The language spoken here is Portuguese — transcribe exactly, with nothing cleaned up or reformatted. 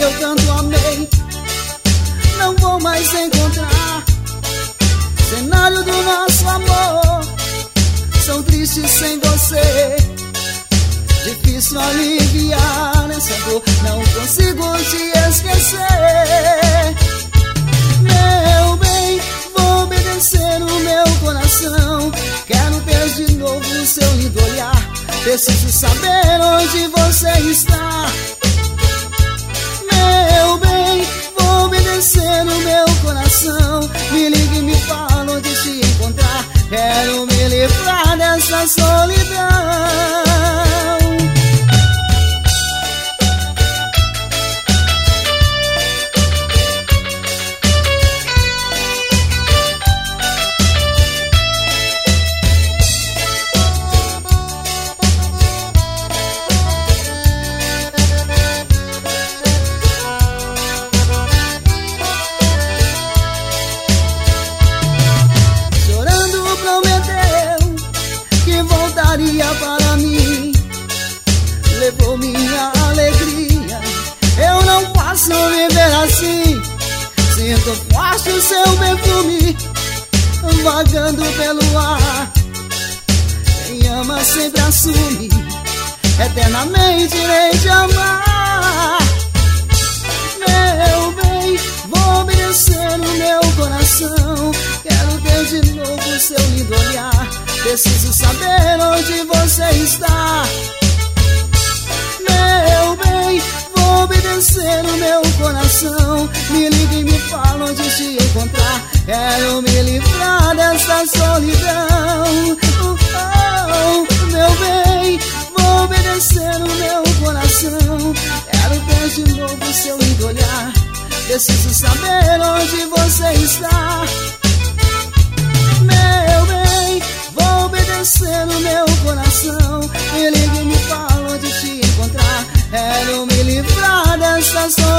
eu tanto amei, não vou mais encontrar. Cenário do nosso amor são tristes sem você. Difícil aliviar essa dor, não consigo te esquecer. Meu bem, vou obedecer no meu coração. Quero ter de novo o seu lindo olhar. Preciso saber onde você está. Meu bem, vou obedecer no meu coração. Me ligue e me fala onde te encontrar. Quero me livrar dessa solidão. Para mim, levou minha alegria. Eu não posso viver assim. Sinto forte o seu perfume vagando pelo ar. Quem ama sempre assume, eternamente irei te amar. Meu bem, vou obedecer no meu coração. Quero ter de novo o seu lindo olhar. Preciso saber onde você está. Meu bem, vou obedecer no meu coração. Me ligue e me fala onde te encontrar. Quero me livrar dessa solidão. Oh, oh, meu bem, vou obedecer no meu coração. Quero ter de novo o seu lindo olhar. Preciso saber onde você está. Meu bem, vou obedecer no meu coração. Me ligue e me fala onde te encontrar. Quero me livrar dessa solidão.